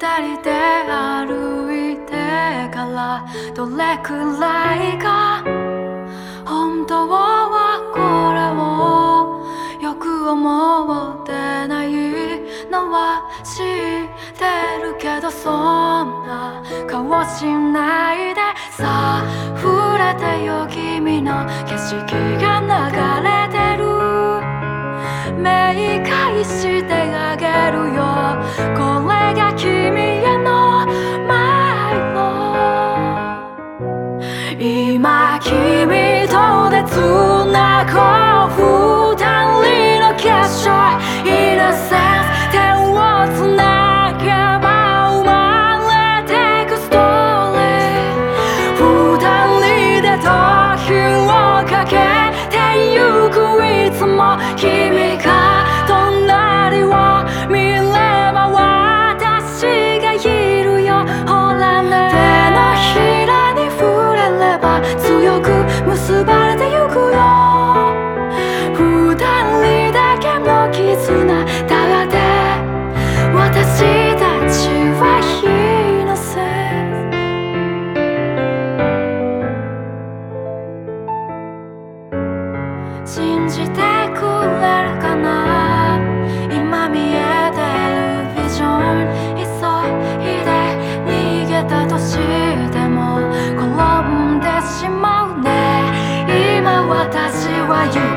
人で歩いてからどれくらいか本当はこれをよく思ってないのは知ってるけどそんな顔しないでさあ触れてよ君の景色が流れてる目返してあげるよこれが君へのマイロ今君とで繋ごう二人の結晶 In a sense 手を繋げば生まれてくストーリー二人で時をかけてゆくいつも君が隣を見れば私がいるよほらね手のひらに触れれば強く結ばれてゆくよ二人だけの絆だって私たちはイノセント信じてくれるかな今見えてるビジョン急いで逃げたとしても転んでしまうね今私は